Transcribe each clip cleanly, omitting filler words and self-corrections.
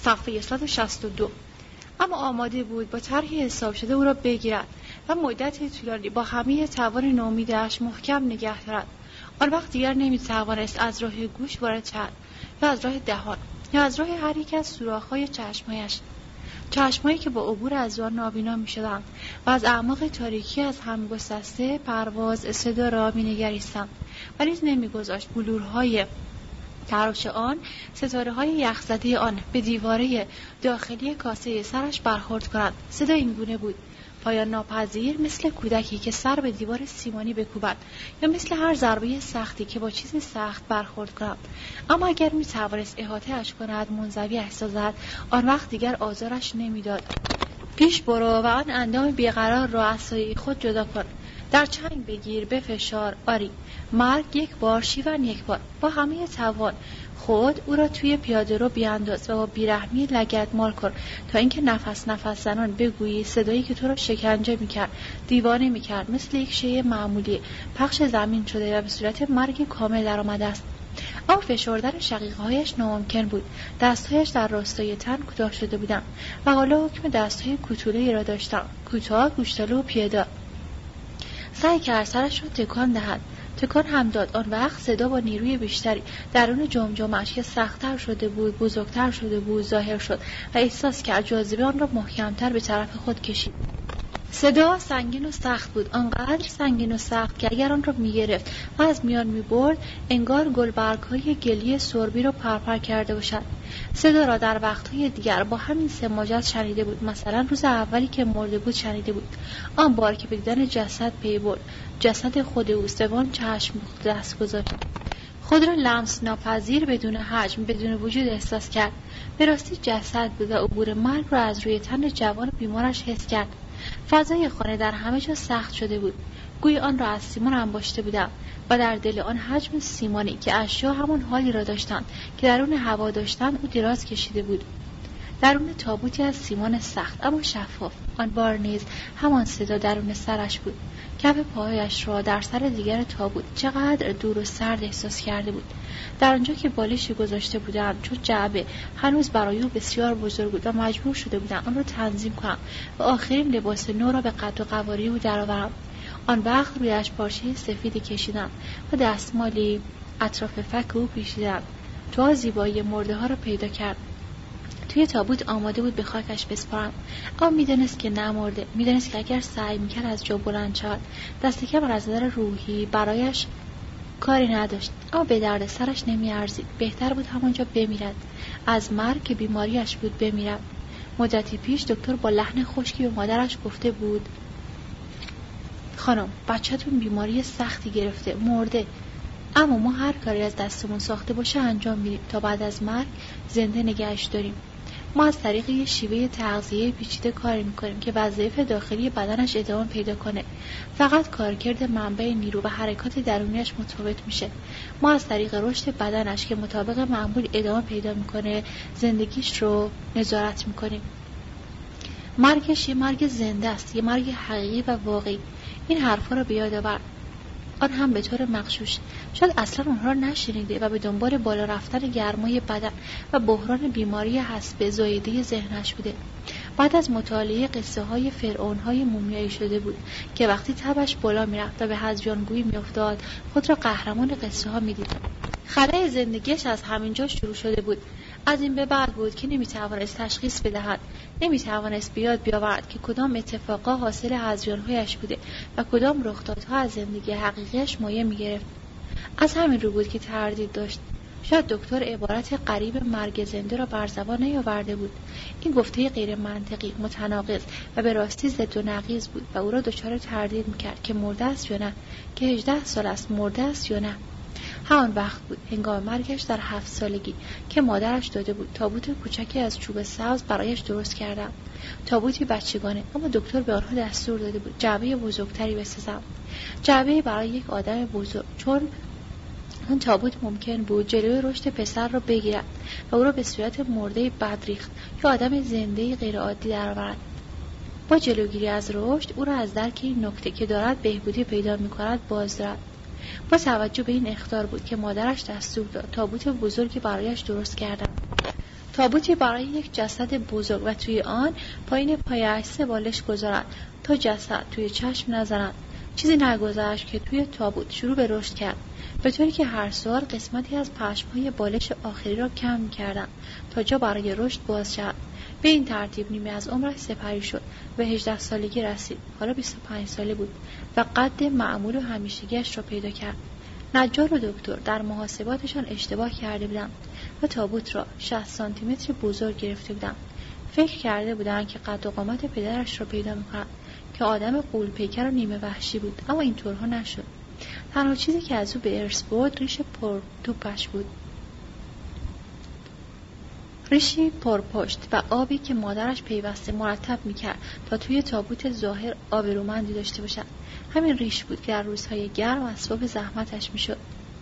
صفحه 162. اما آماده بود با طرحی حساب شده او را بگیرد و مدت طولانی با همه توان نومیدش محکم نگه دارد. آن وقت دیگر نمی‌توانست از راه گوش وارد شود یا از راه دهان یا از راه هر یک از سوراخ‌های چشم‌هایش، چشم‌هایی که با عبور از آن نابینا می‌شدند و از اعماق تاریکی از هم گسسته پرواز صدا را می‌نگریستند، ولی نمی‌گذاشت بلورهای تراش آن، ستاره‌های یخزده آن به دیواره داخلی کاسه سرش برخورد کنند. صدا این گونه بود: پایان ناپذیر، مثل کودکی که سر به دیوار سیمانی بکوبد یا مثل هر ضربه سختی که با چیز سخت برخورد کند. اما اگر می‌توانست احاطه‌اش کند، منزوی‌اش سازد، آن وقت دیگر آزارش نمی‌داد. پیش برو و آن اندام بیقرار را از سایه خود جدا کن. در چنگ بگیر، بفشار. آری، مرگ یک بار، شیون یک بار. با همه توان خود او را توی پیاده رو بیانداز و با بیرحمی لگدمال کن تا اینکه نفس نفس زنان بگویی صدایی که تو را شکنجه میکرد، دیوانه میکرد، مثل یک شیء معمولی پخش زمین شده و به صورت مرگ کامل در آمده است. اما فشردن شقیقه‌هایش ناممکن بود. دستهایش در راستای تن کوتاه شده بودند و حالا حکم دستهای کوتوله‌ای را داشتند، کوتاه، گوشتالو و پیدا. سعی کرد سرش را تکان دهد، تکان هم داد. آن وقت صدا با نیروی بیشتری درون جمجمه‌اش که سخت‌تر شده بود، بزرگتر شده بود، ظاهر شد و احساس کرد جاذبه آن را محکم‌تر به طرف خود کشید. صدا سنگین و سخت بود، آنقدر سنگین و سخت که اگر آن را می‌گرفت و از میان می‌برد، انگار گلبرگ‌های گلی سربی را پرپر کرده باشد. صدا را در وقت‌های دیگر با همین سماجت شنیده بود. مثلا روز اولی که مرده بود شنیده بود. آن بار که به دیدن جسد پی برد، جسد خود اوست، و آن چشم دست گذاشت. خود را لمس ناپذیر، بدون حجم، بدون وجود احساس کرد. به راستی جسد بود و عبور مرگ را از روی تن جوان بیمارش حس کرد. فضای خانه در همه جا سخت شده بود، گویی آن را از سیمان انباشته بودند و در دل آن حجم سیمانی که اشیا همان حالی را داشتند که درون هوا داشتند، او دراز کشیده بود. درون تابوتی از سیمان سخت اما شفاف. آن بار نیز همان صدا درون سرش بود. کف پاهایش را در سر دیگر تابوت چقدر دور و سرد احساس کرده بود. در آنجا که بالشی گذاشته بودند، چون جعبه هنوز برای او بسیار بزرگ بود و مجبور شده بودند آن را تنظیم کنند و آخرین لباس نو را به قد و قواره او درآورند. آن وقت رویش پارچه سفیدی کشیدند و دستمالی اطراف فک او پیچیدند تا زیبایی مرده ها را پیدا کرد. توی تابوت آماده بود به خاکش بسپارند، اما میدانست که نمرده. میدانست که اگر سعی میکرد از جا بلند شود، دست کم از نظر روحی برایش کاری نداشت، اما به درد سرش نمیارزید. بهتر بود همانجا بمیرد، از مرگ که بیماریش بود بمیرد. مدتی پیش دکتر با لحن خشکی به مادرش گفته بود: خانم، بچه‌تون بیماری سختی گرفته، مرده، اما ما هر کاری از دستمون ساخته باشه انجام میدیم تا بعد از مرگ زنده نگهش داریم. ما از طریق یه شیوه تغذیه پیچیده کاری میکنیم که وظایف داخلی بدنش ادامه پیدا کنه. فقط کارکرد منبع نیرو و حرکات درونیش متفاوت میشه. ما از طریق رشد بدنش که مطابق معمول ادامه پیدا میکنه زندگیش رو نظارت میکنیم. مرگش یه مرگ زنده است، یه مرگ حقیقی و واقعی. این حرفا رو به یاد آور، آن هم به طور مغشوش. شاید اصلا اونها را نشنیده و به دنبال بالا رفتن گرمای بدن و بحران بیماری حسب زایده ذهنش بوده. بعد از مطالعه قصه های فرعون های مومیایی شده بود که وقتی تبش بالا میرفت و به هذیانگویی میافتاد، خود را قهرمان قصه ها میدید. خلأ زندگیش از همینجا شروع شده بود. از این به بعد بود که نمیتوانست تشخیص بدهد، نمیتوانست بیاد بیاورد که کدام اتفاقا حاصل هذیان‌هایش بوده و کدام رخدادها از زندگی حقیقیش مایه میگرفت. از همین رو بود که تردید داشت. شاید دکتر عبارت غریب مرگ زنده را بر زبان نیاورده بود. این گفته غیر منطقی، متناقض و به راستی ضد و نقیض بود و او را دچار تردید میکرد که مرده است یا نه، که 18 سال است مرده است یا نه. همان وقت بود، هنگام مرگش در 7 سالگی، که مادرش داده بود تابوت کوچکی از چوب سبز برایش درست کردم. تابوتی بچگانه، اما دکتر به آنها دستور داده بود جعبه بزرگتری بسازم، جعبه برای یک آدم بزرگ، چون اون تابوت ممکن بود جلوی رشد پسر را بگیرد و او را به صورت مرده بدریخت یا آدم زنده غیر عادی درآورد. با جلوگیری از رشد، او را از درک این نکته که دارد بهبودی پیدا می‌کند باز دارد. با توجه به این اخطار بود که مادرش دستور داد تابوت بزرگی برایش درست کردم. تابوتی برای یک جسد بزرگ و توی آن پایین پایش 3 بالش گذارند تا جسد توی چشم نزنند. چیزی نگذشت که توی تابوت شروع به رشد کرد، به طوری که هر سال قسمتی از پشم‌های بالش آخری را کم می‌کردند تا جا برای رشد باز شد. به این ترتیب نیمه از عمرش سپری شد و 18 سالگی رسید. حالا 25 ساله بود و قد معمول و همیشگیش را پیدا کرد. نجار و دکتر در محاسباتشان اشتباه کرده بودند و تابوت را 60 سانتی متر بزرگ گرفته بودند. فکر کرده بودند که قد و قامت پدرش را پیدا می‌کنند که آدم غول‌پیکر و نیمه وحشی بود، اما اینطورها نشد. تنها چیزی که از او به ارث بود ریش پرتوپش بود، ریشی پرپشت و آبی که مادرش پیوسته مرتب میکرد تا توی تابوت ظاهر آبرومندی داشته باشد. همین ریش بود که در روزهای گرم اسباب زحمتش میشد.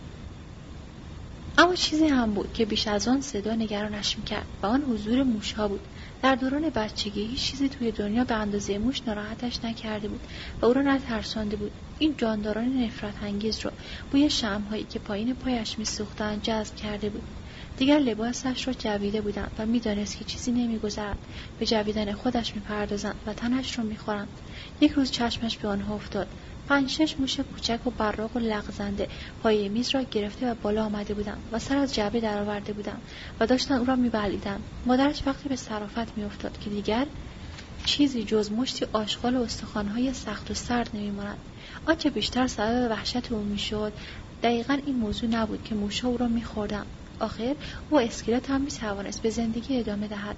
اما چیزی هم بود که بیش از آن صدا نگرانش میکرد و آن حضور موشها بود. در دوران بچگی هیچ چیزی توی دنیا به اندازه موش ناراحتش نکرده بود و او را نترسانده بود. این جانداران نفرت انگیز را بوی شمع‌هایی که پایین پایش میسوختند جذب کرده بود. دیگر لباسش را جویده بودند و میدانست که چیزی نمیگذرد. به جویدن خودش میپردازند و تنش را میخورند. یک روز چشمش به آنها افتاد. 5-6 موش کوچک و براق و لغزنده پای میز را گرفته و بالا آمده بودند و سر از جعبه درآورده بودند و داشتند او را میبلیدند. مادرش وقتی به صرافت میافتاد که دیگر چیزی جز مشتی آشغال و استخوان‌های سخت و سرد نمی‌ماند. آنچه بیشتر سبب وحشت او میشد دقیقاً این موضوع نبود که موش‌ها او را می‌خوردند. آخر او اسکلت هم می‌توانست به زندگی ادامه دهد،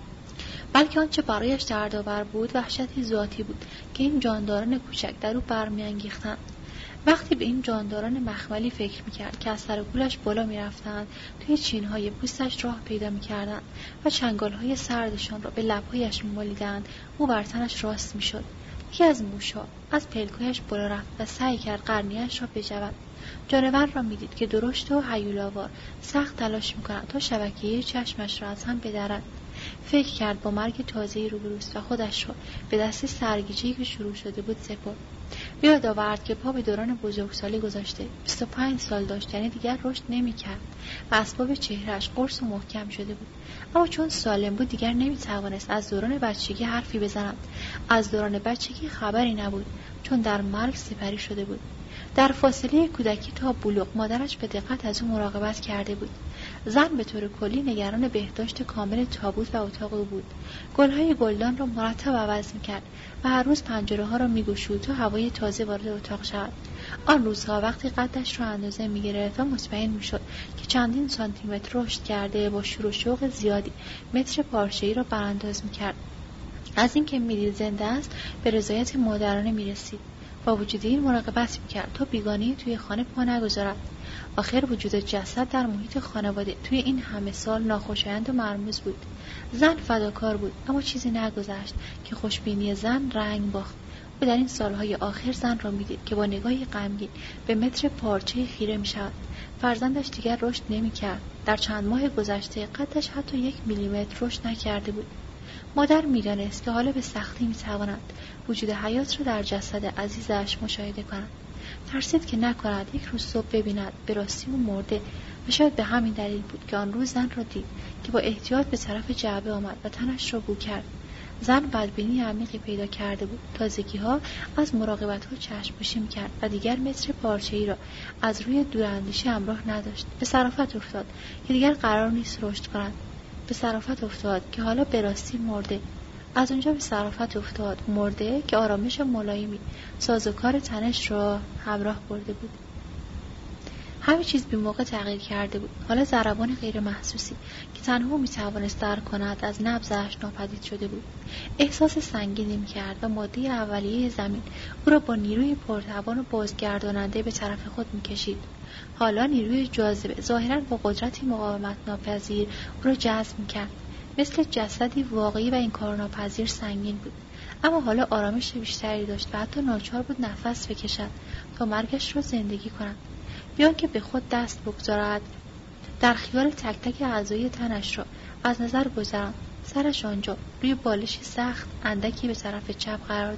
بلکه آنچه برایش دردآور بود وحشتی ذاتی بود که این جانداران کوچک در او برمی‌انگیختند. وقتی به این جانداران مخملی فکر می‌کرد که از سر و کولش بالا می‌رفتند، توی چین‌های پوستش راه پیدا می‌کردند و چنگال‌های سردشان را به لب‌هایش می‌مالیدند، او بر تنش راست می‌شد. یکی از موش‌ها از پلکایش بالا رفت و سعی کرد قرنیه‌اش را بجود. جانور را می‌دید که درشت و هیولاوار سخت تلاش می‌کند تا شبکیه چشمش را از هم بدرد. فکر کرد با مرگ تازه‌ای روبروست و خودش را به دست سرگیجه‌ای که شروع شده بود سپرد. یاد آورد که پا به دوران بزرگسالی گذاشته. 25 سال داشت، یعنی دیگر رشد نمی‌کرد و اسباب چهرهش قرص و محکم شده بود. اما چون سالم بود دیگر نمی‌توانست از دوران بچگی حرفی بزند. از دوران بچگی خبری نبود، چون در مرگ سپری شده بود. در فاصله کودکی تا بلوغ مادرش به دقت از او مراقبت کرده بود. زن به طور کلی نگران بهداشت کامل تابوت و اتاق او بود. گل‌های گلدان را مرتب عوض می‌کرد و هر روز پنجره‌ها را می‌گشود تا هوای تازه وارد اتاق شود. آن روزها وقتی قدش را اندازه می‌گرفت و مطمئن می‌شد که چندین سانتی متر رشد کرده، با شور و شوق زیادی متر پارچه‌ای را برانداز می‌کرد. از اینکه می‌دید زنده است به رضایت مادرانه می‌رسید. با وجود این مراقبت می‌کرد تا بیگانه‌ای توی خانه پا نگذارد. آخر وجود جسد در محیط خانواده توی این همه سال ناخوشایند و مرموز بود. زن فداکار بود، اما چیزی نگذشت که خوشبینی زن رنگ باخت. او در این سالهای آخر زن را می‌دید که با نگاهی غمگین به متر پارچه خیره می‌شود. فرزندش دیگر رشد نمی‌کرد. در چند ماه گذشته قدش حتی 1 میلیمتر رشد نکرده بود. مادر می‌دانست که حالا به سختی می‌تواند وجود حیات را در جسد عزیزش مشاهده کند. ترسید که نکند یک روز صبح ببیند به راستی او مرده و شاید به همین دلیل بود که آن روز زن را دید که با احتیاط به طرف جعبه آمد و تنش را بو کرد. زن بدبینی عمیقی پیدا کرده بود. تازگی‌ها از مراقبت‌ها چشم‌پوشی می‌کرد و دیگر متر پارچه‌ای را از روی دوراندیشی همراه نداشت. به صرافت افتاد که دیگر قرار نیست رشد کند. به صرافت افتاد که حالا به راستی مرده. از اونجا به صرافت افتاد مرده که آرامش ملایمی سازوکار تنش را همراه برده بود. همه چیز بی موقع تغییر کرده بود. حالا ضربان غیر محسوسی که تنها میتوانست درک کند از نبضش ناپدید شده بود. احساس سنگینی میکرد و ماده اولیه زمین او را با نیروی پرتوان و بازگرداننده به طرف خود میکشید. حالا نیروی جاذبه ظاهراً با قدرتی مقاومت ناپذیر او را جذب میکرد. مثل جسدی واقعی و انکارناپذیر سنگین بود، اما حالا آرامش بیشتری داشت و حتی ناچار بود نفس بکشد تا مرگش را زندگی کند. بیان که به خود دست بگذارد در خیال تک تک اعضای تنش را از نظر گذراند. سرش آنجا روی بالشی سخت اندکی به طرف چپ قرار داشت.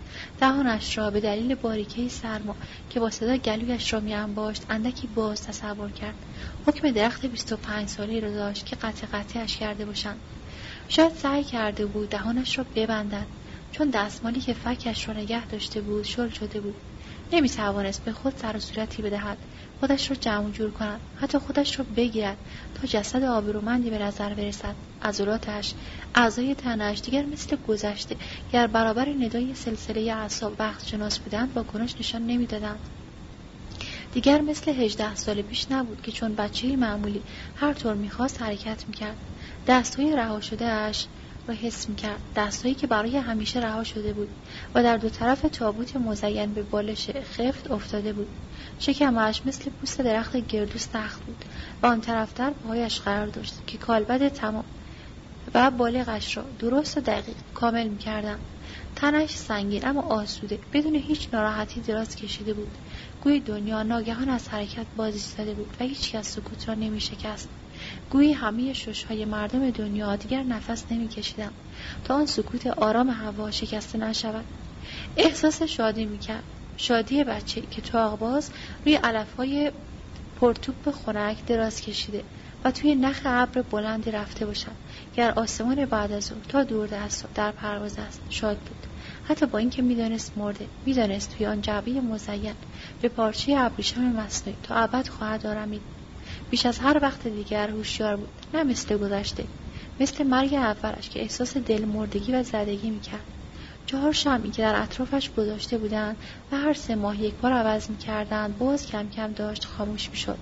دهانش را به دلیل باریکه سرما که با صدا گلویش را می‌انباشت اندکی باز تصور کرد. حکم درخت 25 ساله‌ای را داشت که قطعش کرده باشند. شاید سعی کرده بود دهانش را ببندد، چون دستمالی که فکش را نگه داشته بود شل شده بود. نمی‌توانست به خود سر و صورتی بدهد، خودش را جمع جور کند، حتی خودش را بگیرد تا جسد آبرومندی به نظر برسد. عضلاتش، اعضای تنش دیگر مثل گذشته گر برابر ندای سلسله اعصاب وقت شناس بودند واکنش نشان نمی‌دادند. دیگر مثل 18 سال پیش نبود که چون بچه‌ای معمولی هر طور می‌خواست حرکت می‌کرد. دست‌های رها شده‌اش را حس می‌کرد، دست‌هایی که برای همیشه رها شده بود و در دو طرف تابوت مزین به بالش خفت افتاده بود. شکمش مثل پوست درخت گردو سخت بود و آن طرفتر پاهایش قرار داشت که کالبد تمام و بالغش را درست و دقیق کامل می‌کردند. تنش سنگین اما آسوده بدون هیچ ناراحتی دراز کشیده بود. گویی دنیا ناگهان از حرکت باز ایستاده بود و هیچ کس سکوت را نمی‌شکست. گویی همه شش‌های مردم دنیا دیگر نفس نمی‌کشیدند تا آن سکوت آرام هوا شکسته نشود. احساس شادی می‌کرد، شادی بچه که طاق‌باز روی علف‌های پرتوپ خنک دراز کشیده و توی نخ ابر بلندی رفته باشد. گر آسمان بعد از ظهر تا دوردست در پرواز است شاد بود، حتی با اینکه می‌دانست مرده، می‌دانست توی آن جعبه مزین به پارچه ابریشم مصنوعی تا ابد خواهد آرامید. بیش از هر وقت دیگر هوشیار بود، نه مثل گذشته، مثل مرگ اولش که احساس دلمردگی و زدگی می‌کرد. 4 شمعی که در اطرافش گذاشته بودند و هر 3 ماه یک بار عوض می‌کردند باز کم کم داشت خاموش می‌شد.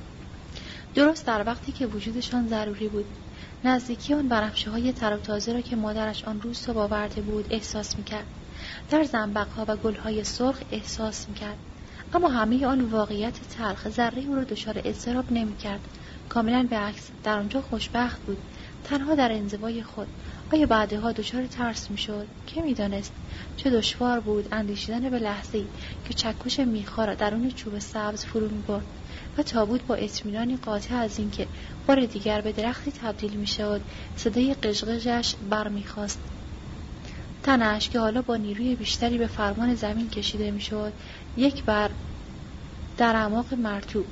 درست در وقتی که وجودشان ضروری بود. نزدیکی آن بنفشه‌های تر و تازه را که مادرش آن روز صبح آورده بود احساس می‌کرد. در زنبق‌ها و گل‌های سرخ احساس می‌کرد. اما همه آن واقعیت تلخ ذره او را دچار اضطراب نمی‌کرد. کاملاً به عکس، در آنجا خوشبخت بود، تنها در انزوای خود. آیا بعدها دچار ترس می‌شد؟ که می‌دانست چه دشوار بود اندیشیدن به لحظه‌ای که چکش میخا را درون چوب سبز فرو می‌برد و تابوت با اطمینانی قاطع از اینکه بار دیگر به درختی تبدیل می‌شد صدای قژقژش برمی‌خاست. تنش که حالا با نیروی بیشتری به فرمان زمین کشیده می‌شد یک بر در اعماق مرطوب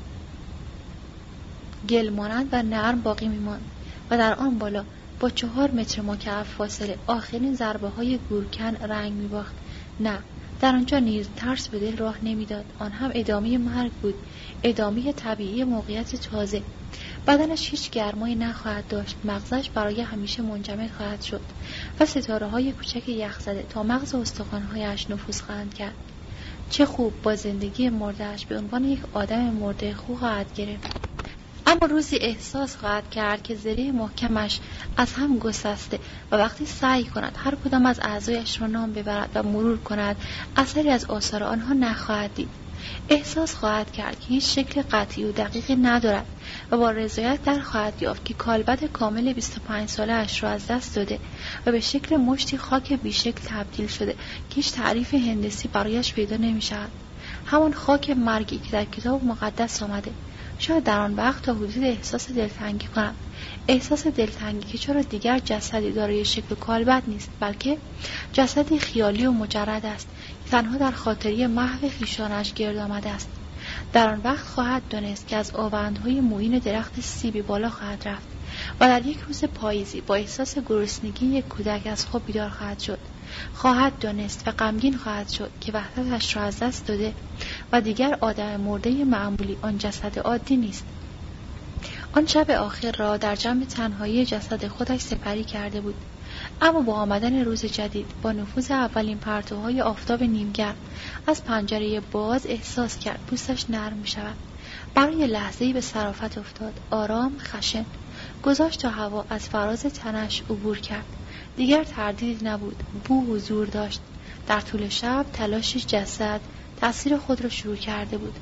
گل مانند و نرم باقی می‌ماند و در آن بالا با 4 متر مکعب فاصله آخرین ضربه‌های گورکن رنگ می‌باخت. نه، در آنجا نیز ترس به دل راه نمی‌داد. آن هم ادامه مرگ بود، ادامه طبیعی موقعیت تازه. بدنش هیچ گرمایی نخواهد داشت، مغزش برای همیشه منجمد خواهد شد و ستاره‌های کوچک یخ‌زده تا مغز استخوان‌هایش نفوذ خواهند کرد. چه خوب با زندگی مرده‌اش به عنوان یک آدم مرده خو خواهد گرفت. اما روزی احساس خواهد کرد که زره محکمش از هم گسسته و وقتی سعی کند هر کدام از اعضایش را نام ببرد و مرور کند اثری از آثار آنها نخواهد دید. احساس خواهد کرد که هیچ شکل قطعی و دقیقی ندارد و با رضایت در خواهد یافت که کالبد کامل 25 ساله اش را از دست داده و به شکل مشتی خاک بیشکل تبدیل شده که هیچ تعریف هندسی برایش پیدا نمی شود. همان خاک مرگی که در کتاب مقدس آمده. شاید در آن وقت تا حدود احساس دلتنگی کنم، احساس دلتنگی که چرا دیگر جسدی دارای شکل کالبد نیست، بلکه جسدی خیالی و مجرد است که تنها در خاطری محو خویشانش گرد آمده است. در آن وقت خواهد دانست که از آوندهای مویین درخت سیبی بالا خواهد رفت و در یک روز پاییزی با احساس گرسنگی یک کودک از خواب بیدار خواهد شد. خواهد دانست و غمگین خواهد شد که وحدتش را از دست داده و دیگر آدم مرده معمولی، آن جسد عادی نیست. آن شب آخر را در جنب تنهایی جسد خودش سپری کرده بود. اما با آمدن روز جدید، با نفوذ اولین پرتوهای آفتاب نیمگرم از پنجره باز احساس کرد پوستش نرم می شود. برای لحظه‌ای به صرافت افتاد، آرام، خشن، گذاشت تا هوا از فراز تنش عبور کرد. دیگر تردیدی نبود، بو حضور داشت. در طول شب تلاش جسد تأثیر خود را شروع کرده بود.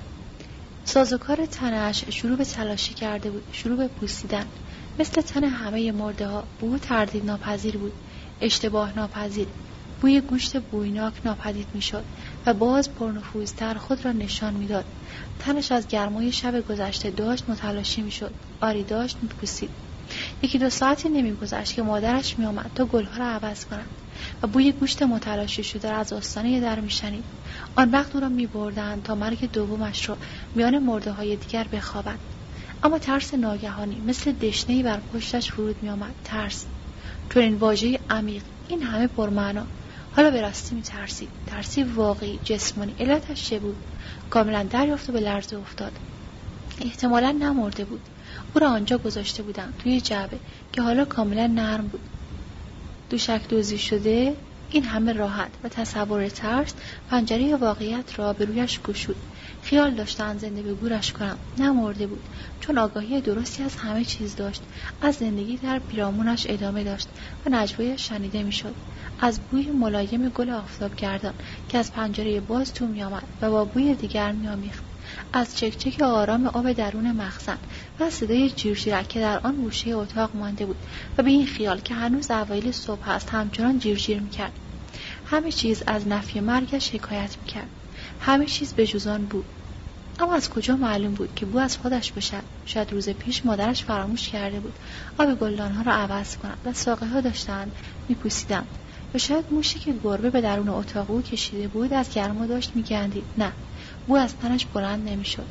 سازوکار تنش شروع به تلاشی کرده بود، شروع به پوسیدن. مثل تن همه مرده ها بو تردید ناپذیر بود، اشتباه ناپذیر. بوی گوشت بویناک ناپدید می شد و باز پرنفوذتر خود را نشان می داد. تنش از گرمای شب گذشته داشت متلاشی می شد. آری داشت می پوسید. 1-2 ساعتی نمیگذشت که مادرش میآمد تا گلها را عوض کند و بوی گوشت متلاشی شده را از آستانه در میشنید. آن وقت او را میبردند تا مرگ دومش را میان مرده‌های دیگر بخوابد. اما ترس ناگهانی مثل دشنه‌ای بر پشتش فرود میآمد. ترس، چون این واژه عمیق، این همه پرمعنا. حالا به راستی میترسید، ترسی واقعی، جسمانی. علتش چه بود؟ کاملا دریافت و به لرزه افتاد. احتمالاً نمرده بود. او را آنجا گذاشته بودند توی جعبه که حالا کاملا نرم بود، دوشک دوزی شده. این همه راحت و تصور ترس پنجره واقعیت را به رویش گشود. خیال داشتند زنده به گورش کنم. نمرده بود، چون آگاهی درستی از همه چیز داشت. از زندگی در پیرامونش ادامه داشت و نجوایش شنیده میشد. از بوی ملایم گل آفتابگردان که از پنجره باز تو میآمد و با بوی دیگر میآمیخت. از چکچک آرام آب درون مخزن و صدای جیرجیرک که در آن گوشه اتاق مانده بود و به این خیال که هنوز اوایل صبح است همچنان جیرجیر میکرد. همه چیز از نفی مرگش حکایت میکرد. همه چیز به جز آن بو. اما از کجا معلوم بود که بو از خودش باشد؟ شاید روز پیش مادرش فراموش کرده بود آب گلدانها را عوض کند و ساقه ها داشتند میپوسیدند. و شاید موشی که گربه به درون اتاق او کشیده بود از گرما داشت میگندید. نه، بو از تنش بلند نمیشد.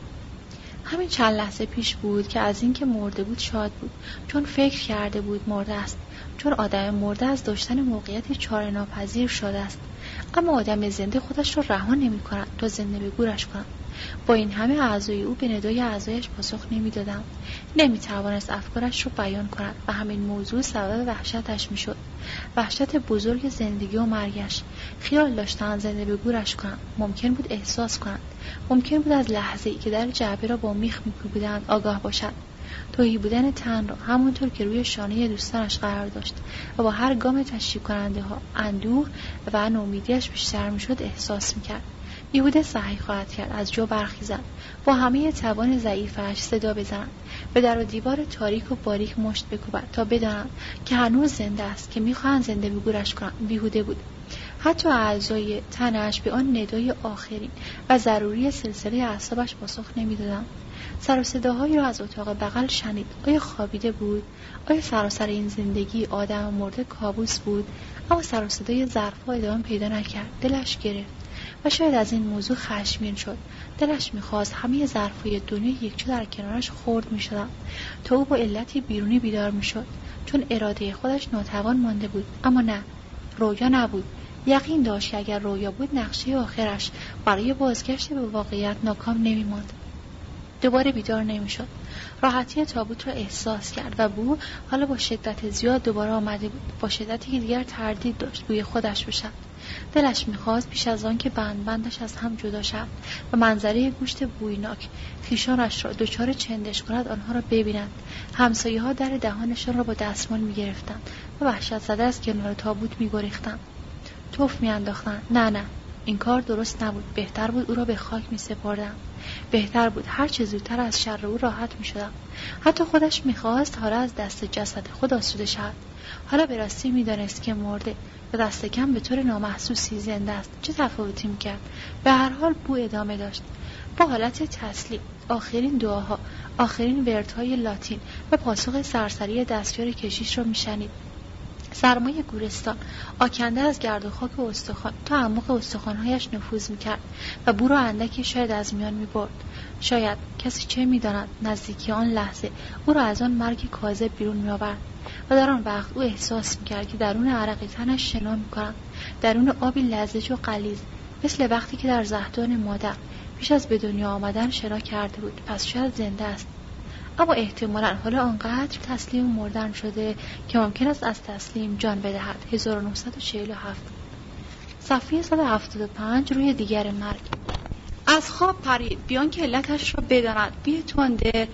همین چند لحظه پیش بود که از اینکه مرده بود شاد بود، چون فکر کرده بود مرده است، چون آدم مرده از داشتن موقعیت چاره ناپذیر شده است. اما آدم زنده خودش را رها نمی‌کند تا زنده به گورش کند. با این همه اعضای او به ندای اعضایش پاسخ نمی‌دادند. نمی‌توانست افکارش را بیان کند و همین موضوع سبب وحشتش می‌شد. وحشت بزرگ زندگی و مرگش. خیال داشتند زنده به گورش کنند. ممکن بود احساس کنند. ممکن بود از لحظه‌ای که در جعبه را با میخ می‌کوبیدند آگاه باشد. تهی بودن تن را همونطور که روی شانه دوستانش قرار داشت و با هر گام تشریک کننده ها اندوه و نومیدیش بیشتر میشد احساس میکرد. بیهوده سعی خواهد کرد از جا برخیزد، با همه توان ضعیفش صدا بزند، به در و دیوار تاریک و باریک مشت بکوبد تا بدانند که هنوز زنده است، که میخواهند زنده به گورش کنند. بیهوده بود. حتی اعضای تنش به آن ندای آخرین و ضروری سلسله اعصابش پاسخ نمیدادند. سر و صداهایی را از اتاق بغل شنید. آیا خوابیده بود؟ آیا سراسر این زندگی آدم مرده کابوس بود؟ اما سر و صدای ظرف‌ها ادامه پیدا نکرد. دلش گرفت و شاید از این موضوع خشمگین شد. دلش می‌خواست همه ظرف‌های دنیا یکجا در کنارش خرد می‌شدند تا او با علتی بیرونی بیدار می‌شد، چون اراده خودش ناتوان مانده بود. اما نه، رویا نبود. یقین داشت که اگر رویا بود نقشه آخرش برای بازگشت به واقعیت ناکام نمی‌ماند. دوباره بیدار نمی‌شد. راحتی تابوت را احساس کرد و بو حالا با شدت زیاد دوباره آمده بود، با شدتی که دیگر تردید داشت بوی خودش باشد. دلش می‌خواست پیش از آن که بندش از هم جدا شد و منظره گوشت بویناک خویشانش را دچار چندش کند آنها را ببیند. همسایه‌ها در دهانشان را با دستمال می‌گرفتند و وحشت زده از کنار تابوت می‌گریختند. توف می‌انداختند. نه، این کار درست نبود. بهتر بود او را به خاک می‌سپردند. بهتر بود هر چه زودتر از شر او راحت می‌شدم. حتی خودش می‌خواست حالا از دست جسد خود آسوده شود. حالا به راستی می‌دانست که مرده و دست کم به طور نامحسوسی زنده است. چه تفاوتی می‌کرد؟ به هر حال بو ادامه داشت. با حالت تسلیم آخرین دعاها، آخرین وردهای لاتین و پاسخ سرسری دستیار کشیش را می‌شنید. سرمای گورستان آکنده از گرد و خاک استخوان تا اعماق استخوان‌هایش نفوذ می‌کرد و بو را اندکی شاید از میان می‌برد. شاید، کسی چه می‌داند، نزدیکی آن لحظه او را از آن مرگ کاذب بیرون می‌آورد و در آن وقت او احساس می‌کرد که درون عرق تنش شنا می‌کند، درون آبی لزج و غلیظ، مثل وقتی که در زهدان مادر پیش از به دنیا آمدن شنا کرده بود. پس شاید زنده است. اما احتمالاً حالا آنقدر تسلیم مردن شده که ممکن است از تسلیم جان بدهد. 1947 صفحه 175 روی دیگر مرگ. از خواب پرید بیان که علتش را بداند. بوی تند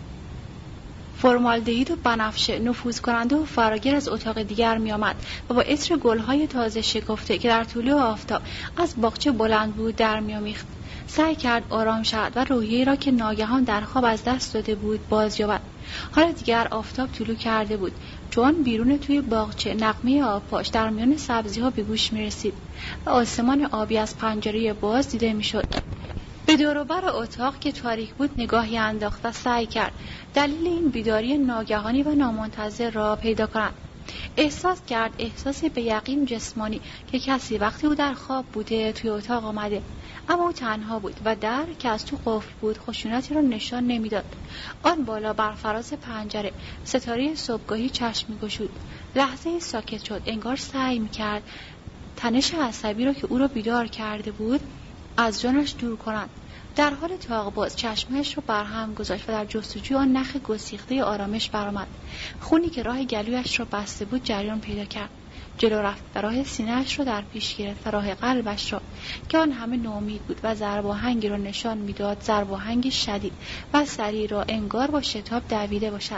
فرمالدهید و بنفشه نفوذ کننده و فراگیر از اتاق دیگر می آمد و با عطر گل‌های تازه شکفته که در طلوع آفتاب از باغچه بلند بود در می آمیخت. سعی کرد آرام شود و روحیه‌ای را که ناگهان در خواب از دست داده بود باز یابد. حالا دیگر آفتاب طلوع کرده بود، چون بیرون توی باغچه نغمه آبپاش در میان سبزی‌ها به گوش می‌رسید و آسمان آبی از پنجره باز دیده می‌شد. به دور و بر اتاق که تاریک بود نگاهی انداخت و سعی کرد دلیل این بیداری ناگهانی و نامنتظر را پیدا کند. احساس کرد احساسی به یقین جسمانی که کسی وقتی او در خواب بوده توی اتاق آمده، اما او تنها بود و در که از تو قفل بود خشونتی را نشان نمیداد. آن بالا بر فراز پنجره ستاره صبحگاهی چشم می‌گشود. لحظه ساکت شد، انگار سعی می‌کرد تنش عصبی را که او را بیدار کرده بود از جانش دور کند. در حال طاق باز چشمش را برهم گذاشت و در جستجوی آن نخ گسیخته آرامش برآمد. خونی که راه گلویش را بسته بود جریان پیدا کرد. جلو رفت و راه سینه‌اش را در پیش گرفت و راه قلبش را که آن همه نومید بود و ضرباهنگی را نشان میداد، ضرباهنگی شدید و سریع را انگار با شتاب دویده باشد.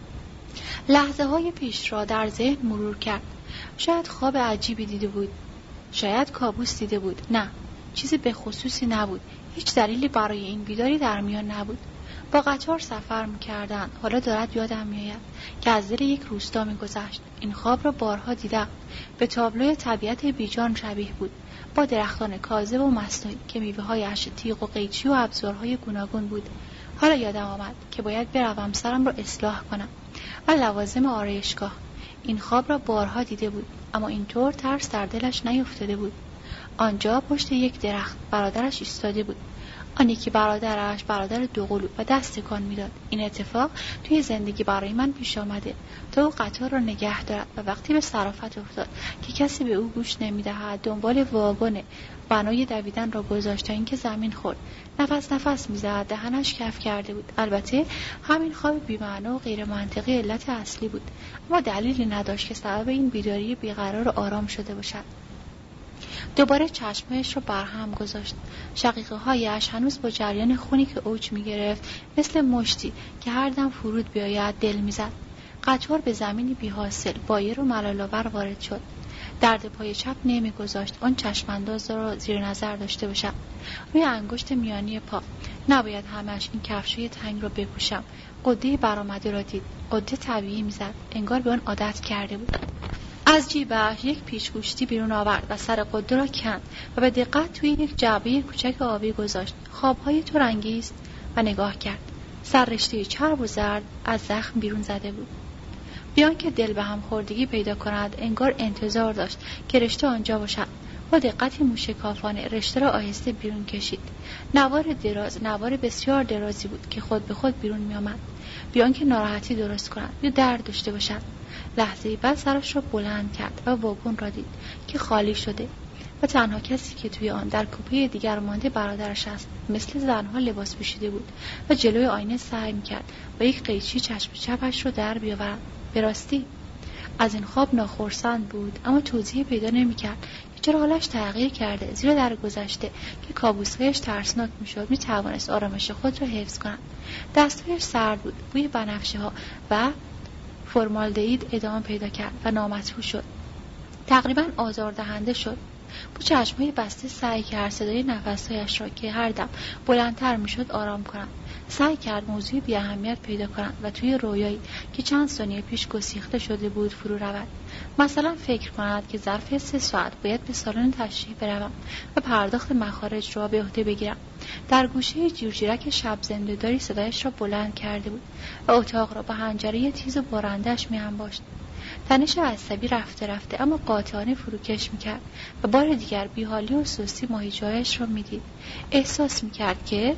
لحظه های پیش را در ذهن مرور کرد. شاید خواب عجیبی دیده بود، شاید کابوس دیده بود. نه، چیزی به خصوصی نبود. هیچ دلیلی برای این بیداری در میان نبود. با قطار سفر می‌کردند. حالا دارد یادم می‌آید که از دل یک روستا می‌گذشت. این خواب را بارها دیدم. به تابلوی طبیعت بیجان شبیه بود، با درختان کاذب و مصنوعی که میوه‌هایش تیغ و قیچی و ابزارهای گوناگون بود. حالا یادم آمد که باید بروم سرم را اصلاح کنم و لوازم آرایشگاه. این خواب را بارها دیده بود، اما اینطور ترس در دلش نیفتاده بود. آنجا پشت یک درخت برادرش ایستاده بود. آن یکی برادرش برادر دوقلو و دست تکان میداد. این اتفاق توی زندگی برای من پیش آمده تا او قطار را نگه دارد و وقتی به صرافت افتاد که کسی به او گوش نمیدهد دنبال واگن بنای دویدن را گذاشت تا اینکه زمین خورد. نفس میزد، دهنش کف کرده بود. البته همین خواب بی‌معنا و غیر منطقی علت اصلی بود، اما دلیلی نداشت که سبب این بیداری بیقرار آرام شده باشد. دوباره چشمهش رو برهم گذاشت. شقیقه هایش هنوز با جریان خونی که اوج می گرفت مثل مشتی که هر دم فرود بیاید دل می زد. قطار به زمینی بی حاصل بایر و ملال‌آور وارد شد. درد پای چپ نمی گذاشت آن چشمانداز را زیر نظر داشته باشم. روی انگشت میانی پا نباید همش این کفشوی تنگ را بپوشم. قده برآمده را دید. قده طبیعی می زد، انگار به آن عادت کرده بود. از جیبش یک پیچ‌گوشتی بیرون آورد و سر قده را کند و به دقت توی یک جعبه کوچک آبی گذاشت. خوابهای تو رنگی است و نگاه کرد. سر رشته چرب و زرد از زخم بیرون زده بود. بیان که دل به هم خوردگی پیدا کند انگار انتظار داشت که رشته آنجا باشد. با دقتی موشکافانه رشته را آهسته بیرون کشید. نوار بسیار درازی بود که خود به خود بیرون می آمد، بیان که ناراحتی درست کند یا درد داشته باشد. لحظه بعد سرش را بلند کرد و واگن را دید که خالی شده و تنها کسی که توی آن در کوپه دیگر مانده برادرش است. مثل زنها لباس پوشیده بود و جلوی آینه سعی می‌کرد با یک قیچی چشم چپش را در بیاورد. به راستی از این خواب ناخرسند بود، اما توضیح پیدا نمی‌کرد که چرا حالش تغییر کرده، زیرا در گذشته که کابوس‌هایش ترسناک می‌شد می‌توانست آرامش خود را حفظ کند. دستهایش سرد بود، بوی بنفشه‌ها و فرمالدهید ادامه پیدا کرد و نامطبوع شد. تقریباً آزاردهنده شد. با چشمهای بسته سعی کرد صدای نفسهایش را که هر دم بلندتر میشد آرام کند. سعی کرد موضوع بی اهمیت پیدا کند و توی رویایی که چند ثانیه پیش گسیخته شده بود فرو رود. مثلا فکر کند که ظرف 3 ساعت باید به سالن تشریح بروم و پرداخت مخارج را به عهده بگیرم. در گوشه جیرجیرک شب زنده‌داری صدایش را بلند کرده بود و اتاق را با حنجره تیز و بارنده‌اش می‌انباشت. تنش عصبی رفته اما قاطعانه فروکش می‌کرد و بار دیگر بیحالی و سستی ماهیچه‌هایش را می‌دید. احساس می‌کرد که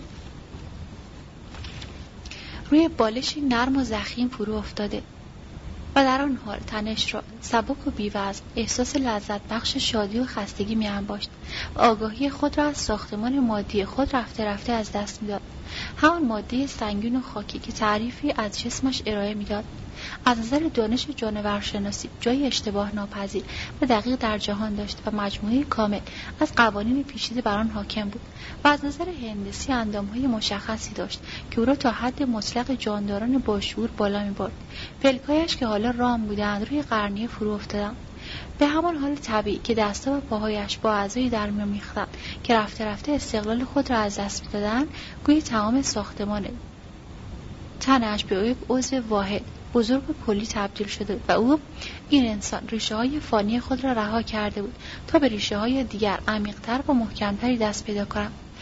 روی بالشی نرم و ضخیم فرو افتاده و در آن حال تنش را سبک و بی‌وزن احساس لذت بخش شادی و خستگی می‌انباشت و آگاهی خود را از ساختمان مادی خود رفته از دست می‌داد. همان ماده سنگین و خاکی که تعریفی از جسمش ارائه می‌داد. از نظر دانش جانورشناسی جای اشتباه ناپذیر و دقیق در جهان داشت و مجموعه کامل از قوانین پیچیده بر آن حاکم بود و از نظر هندسی اندام‌های مشخصی داشت که او را تا حد مطلق جانداران باشعور بالا می‌برد. پلکایش که حالا رام بودند روی قرنیه فرو افتادند، به همان حال طبیعی که دستا و پاهایش با اعضای در میان می‌ریختند که رفته استقلال خود را از دست می‌دادند. گویی تمام ساختمان تنش به یک عضو واحد بزرگ و کلی تبدیل شده و او این انسان ریشه های فانی خود را رها کرده بود تا به ریشه های دیگر عمیق‌تر و محکم‌تری دست پیدا کند.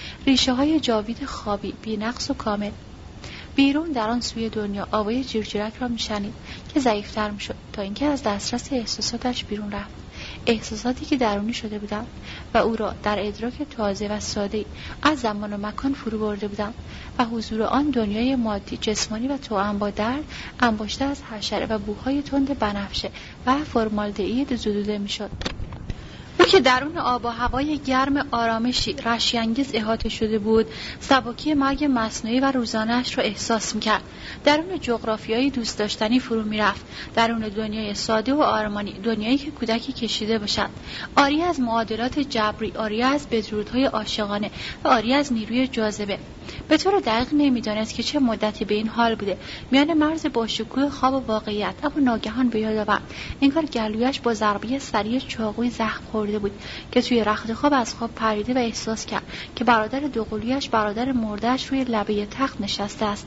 ریشه های جاوید خوابی بی نقص و کامل. بیرون در آن سوی دنیا آوای جیرجیرک را میشنید که ضعیفتر میشد تا اینکه از دسترس احساساتش بیرون رفت، احساساتی که درونی شده بودند و او را در ادراک تازه و ساده‌ای از زمان و مکان فرو برده بودند و حضور آن دنیای مادی جسمانی و توأم با درد انباشته از حشره و بوهای تند بنفشه و فرمالدهید زدوده میشد. او که درون آب و هوای گرم آرامشی رشی‌انگیز احاطه شده بود، سبکی مرگ مصنوعی و روزانه‌اش را احساس می‌کرد. درون جغرافیایی دوست داشتنی فرو می‌رفت، درون دنیای ساده و آرمانی، دنیایی که کودکی کشیده باشد، آری از معادلات جبری، آری از بدرودهای عاشقانه و آری از نیروی جاذبه. به طور دقیق نمی‌دانست که چه مدتی به این حال بوده، میان مرز باشکوه خواب و واقعیت، اما ناگهان به یاد آورد انگار گلویش با ضربه سریع چاقوی زخم خورده بود که توی رخت خواب از خواب پریده و احساس کرد که برادر دوقلویش، برادر مرده‌اش، روی لبه تخت نشسته است.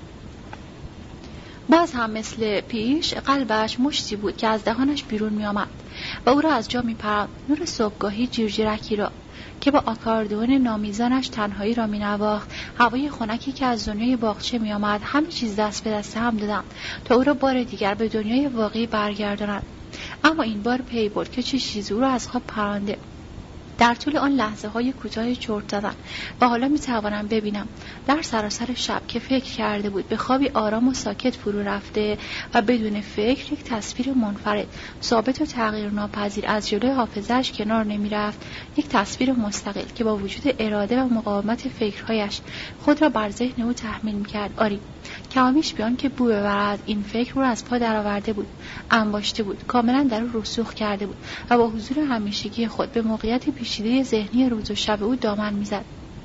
باز هم مثل پیش قلبش مشتی بود که از دهانش بیرون می آمد و او را از جا می پراند. نور صبحگاهی جیرجیرکی را که با آکاردئون نامیزانش تنهایی را می نواخت، هوای خنکی که از دنیای باغچه می آمد، همه چیز دست به دست هم دادند تا او را بار دیگر به دنیای واقعی برگردانند. اما این بار پی برد که چه چیزی او را از خواب پرانده. در طول آن لحظه های کوتاه چرت زدن و حالا می توانم ببینم در سراسر شب که فکر کرده بود به خوابی آرام و ساکت فرو رفته و بدون فکر یک تصویر منفرد ثابت و تغییر ناپذیر از جلوی حافظه‌اش کنار نمی رفت، یک تصویر مستقل که با وجود اراده و مقاومت فکرهایش خود را بر ذهن او تحمیل می کرد. آری، کمابیش بیان که بو ببرد، این فکر او را از پا درآورده بود، انباشته بود، کاملا در او رسوخ کرده بود و با حضور همیشگی خود به موقعیت پیچیده ذهنی روز و شب او دامن میزد.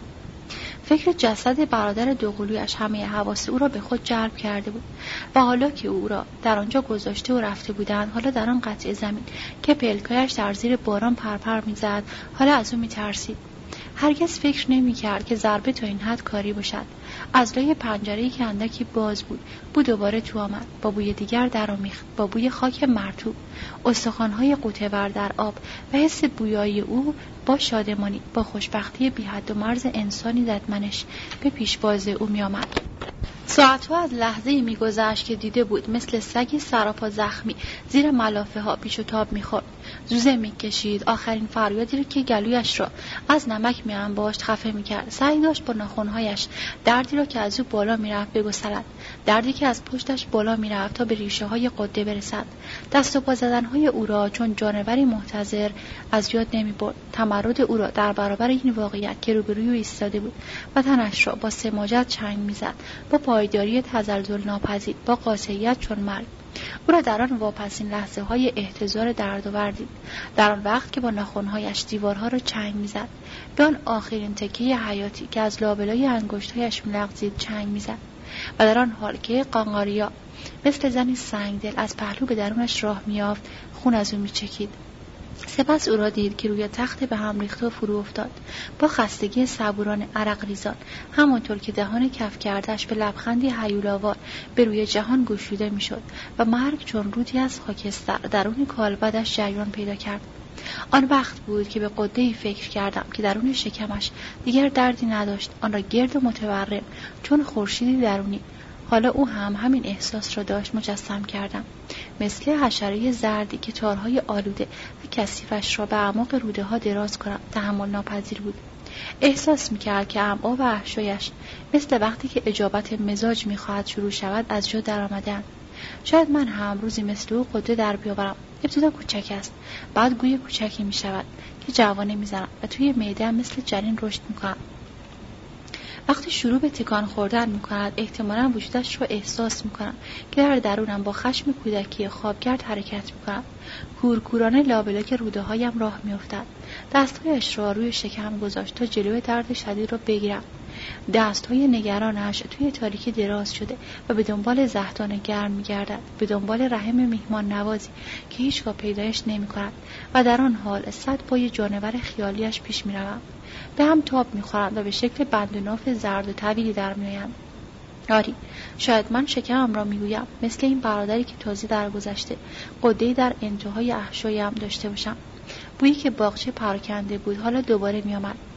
فکر جسد برادر دوقلویش همه حواس او را به خود جلب کرده بود و حالا که او را در آنجا گذاشته و رفته بودند، حالا در آن قطعه زمین که پلکایش در زیر باران پرپر میزد، حالا از او میترسید. هرگز فکر نمی کرد که ضربه تا این حد کاری باشد. از لای پنجره‌ای که اندکی باز بود، بو دوباره تو آمد، با بوی دیگر درآمیخت، با بوی خاک مرطوب، استخوان‌های غوطه‌ور در آب و حس بویایی او با شادمانی، با خوشبختی بی حد و مرز انسانی ددمنش به پیشواز او می آمد. ساعتها از لحظه‌ای می‌گذشت که دیده بود مثل سگی سراپا زخمی زیر ملافه ها پیش و تاب می‌خورد، زوزه می‌کشید، آخرین فریادی را که گلویش را از نمک می‌انباشت خفه می‌کرد. سعی داشت با ناخن‌هایش دردی را که از او بالا می‌رفت بگسلد، دردی که از پشتش بالا می‌رفت تا به ریشه‌های غده برسد. دست و پا زدن‌های او را چون جانوری محتضر از یاد نمی‌برد. تمرد او را در برابر این واقعیت که روبروی او ایستاده بود و تنش را با سماجت چنگ می‌زد، با پایداری تزلزل ناپذیر، با قاطعیت چون مرگ. او را در آن واپسین لحظه های احتضار دردآور دید، در آن وقت که با ناخن‌هایش دیوارها را چنگ می‌زد، به آن آخرین تکه حیاتی که از لابلای انگشت‌هایش می‌لغزید چنگ می‌زد و در آن حال که قانقاریا مثل زنی سنگدل از پهلو به درونش راه می‌یافت، خون از او می‌چکید. سپس او را دید که روی تخت به هم ریخته و فرو افتاد، با خستگی صبورانه، عرق ریزان، همانطور که دهان کف کردش به لبخندی هیولاوار به روی جهان گشوده میشد و مرگ چون رودی از خاکستر درون کالبدش جریان پیدا کرد. آن وقت بود که به غده‌ای فکر کردم که درون شکمش دیگر دردی نداشت، آن را گرد و متورم چون خورشیدی درونی، حالا او هم همین احساس را داشت، مجسم کردم، مثل حشره زردی که تارهای آلوده و کثیفش را به اعماق روده ها دراز کنم تحمل ناپذیر بود. احساس میکرد که امعا و احشایش مثل وقتی که اجابت مزاج میخواهد شروع شود از جا در آمدن. شاید من هم روزی مثل او غده در بیاورم. ابتدا کوچک است، بعد گوی کوچکی میشود که جوانه میزنم و توی معده مثل جنین رشد میکنم. وقتی شروع به تکان خوردن میکند، احتمالاً وجودش رو احساس میکنم که در درونم با خشم کودکی خوابگرد حرکت میکنم. کورکورانه لابلاک روده هایم راه میافتد. دستهایش را روی شکم گذاشت تا جلوی درد شدید را بگیرم. دستهای نگرانش توی تاریکی دراز شده و به دنبال زهدان گرم میگردد، به دنبال رحم میهمان نوازی که هیچگاه پیدایش نمیکند و در آن حال 100 پای جانور خیالیش پیش میروم. به هم تاب میخورند و به شکل بند و ناف زرد و طویلی در میآیند. آری، شاید من شکمم را میگویم، مثل این برادری که تازه درگذشته غده‌ای در انتهای احشایم داشته باشم. بویی که باغچه پراکنده بود حالا دوباره میآمد،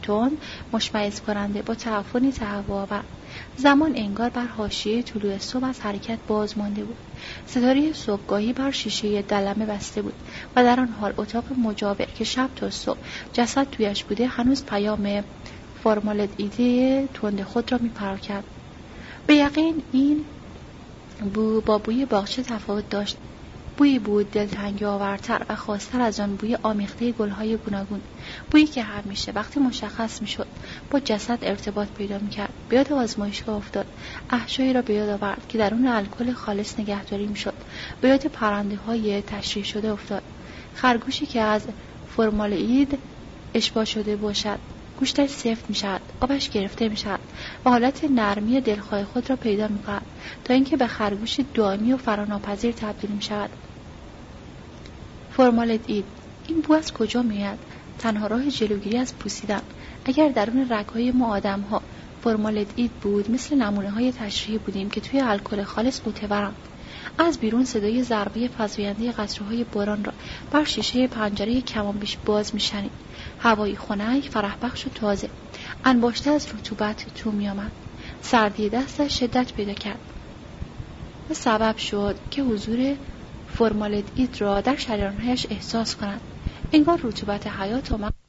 تند مشمئز کننده با تعفنی تهوع‌آور. زمان انگار بر حاشیه طلوع صبح از حرکت باز مانده بود. ستاره صبحگاهی بر شیشه دلمه بسته بود و در آن حال اتاق مجاور که شب تا صبح جسد تویش بوده هنوز پیام فرمالدهید تند خود را می‌پراکند. به یقین این بو با بوی باغچه تفاوت داشت. بویی بود دلتنگی آورتر و خاص‌تر از آن بوی آمیخته گل‌های گوناگون، بویی که همیشه وقتی مشخص می‌شد با جسد ارتباط پیدا می‌کرد. به یاد آزمایشگاه افتاد، احشایی را به یاد آورد که درون الکل خالص نگهداری می‌شد. به یاد پرنده‌های تشریح شده افتاد، خرگوشی که از فرمالدهید اشباع شده باشد، گوشتش سفت می‌شود، آبش گرفته می‌شود و حالت نرمی دلخواه خود را پیدا می‌کند تا اینکه به خرگوش دائمی و فراناپذیر تبدیل می‌شود. فرمالدهید، این بو از کجا میاد؟ تنها راه جلوگیری از پوسیدن. اگر درون رگ‌های ما آدم‌ها فرمالدهید بود، مثل نمونه‌های تشریحی بودیم که توی الکل خالص قوطه‌ورند. از بیرون صدای ضربه فزاینده قطره‌های باران را بر شیشه پنجره کمان بیش باز می‌شنید. هوایی خنک، فرحبخش و تازه، انباشته از رطوبت تو می‌آمد. سردی دستش شدت پیدا کرد و سبب شد که حضور فرمالدهید را در شریان‌هایش احساس کند. انگار رطوبت حیات آمد